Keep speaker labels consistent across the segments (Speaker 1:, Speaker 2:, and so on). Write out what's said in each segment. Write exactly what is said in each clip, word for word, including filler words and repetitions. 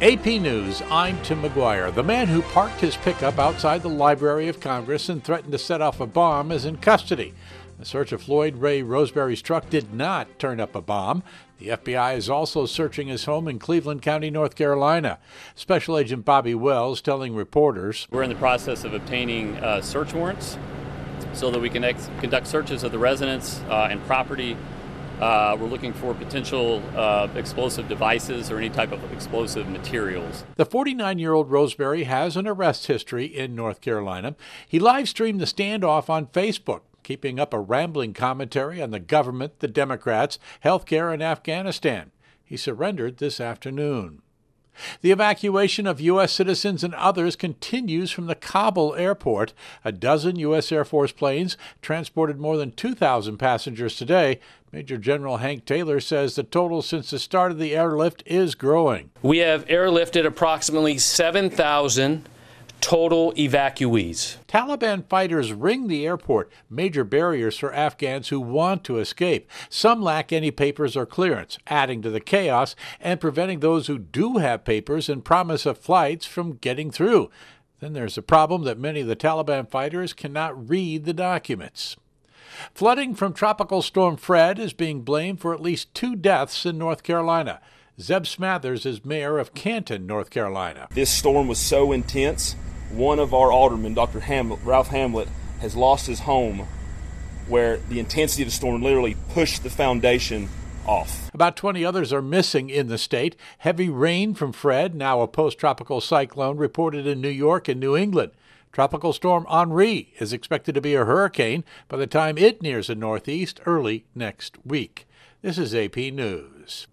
Speaker 1: A P News, I'm Tim McGuire. The man who parked his pickup outside the Library of Congress and threatened to set off a bomb is in custody. The search of Floyd Ray Roseberry's truck did not turn up a bomb. The F B I is also searching his home in Cleveland County, North Carolina. Special Agent Bobby Wells telling reporters,
Speaker 2: "We're in the process of obtaining uh, search warrants so that we can ex- conduct searches of the residence uh, and property. Uh, we're looking for potential uh, explosive devices or any type of explosive materials."
Speaker 1: The forty-nine-year-old Roseberry has an arrest history in North Carolina. He live-streamed the standoff on Facebook, keeping up a rambling commentary on the government, the Democrats, healthcare, and Afghanistan. He surrendered this afternoon. The evacuation of U S citizens and others continues from the Kabul airport. A dozen U S Air Force planes transported more than two thousand passengers today. Major General Hank Taylor says the total since the start of the airlift is growing.
Speaker 3: We have airlifted approximately seven thousand total evacuees.
Speaker 1: Taliban fighters ring the airport, major barriers for Afghans who want to escape. Some lack any papers or clearance, adding to the chaos and preventing those who do have papers and promise of flights from getting through. Then there's the problem that many of the Taliban fighters cannot read the documents. Flooding from Tropical Storm Fred is being blamed for at least two deaths in North Carolina. Zeb Smathers is mayor of Canton, North Carolina.
Speaker 4: This storm was so intense, one of our aldermen, Doctor Hamlet, Ralph Hamlet, has lost his home where the intensity of the storm literally pushed the foundation off.
Speaker 1: About twenty others are missing in the state. Heavy rain from Fred, now a post-tropical cyclone, reported in New York and New England. Tropical Storm Henri is expected to be a hurricane by the time it nears the Northeast early next week. This is A P News.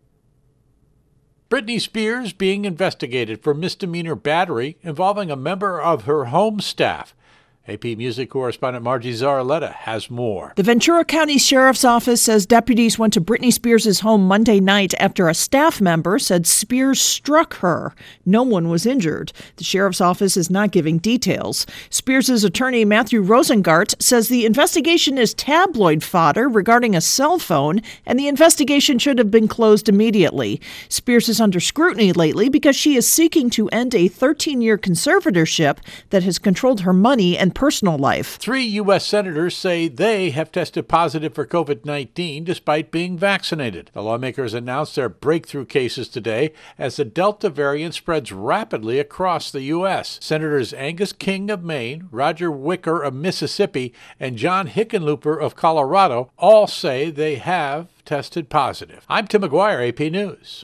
Speaker 1: Britney Spears being investigated for misdemeanor battery involving a member of her home staff. A P Music correspondent Margie Zaraletta has more.
Speaker 5: The Ventura County Sheriff's Office says deputies went to Britney Spears' home Monday night after a staff member said Spears struck her. No one was injured. The Sheriff's Office is not giving details. Spears' attorney Matthew Rosengart says the investigation is tabloid fodder regarding a cell phone, and the investigation should have been closed immediately. Spears is under scrutiny lately because she is seeking to end a thirteen-year conservatorship that has controlled her money and personal life.
Speaker 1: Three U S senators say they have tested positive for covid nineteen despite being vaccinated. The lawmakers announced their breakthrough cases today as the Delta variant spreads rapidly across the U S. Senators Angus King of Maine, Roger Wicker of Mississippi, and John Hickenlooper of Colorado all say they have tested positive. I'm Tim McGuire, A P News.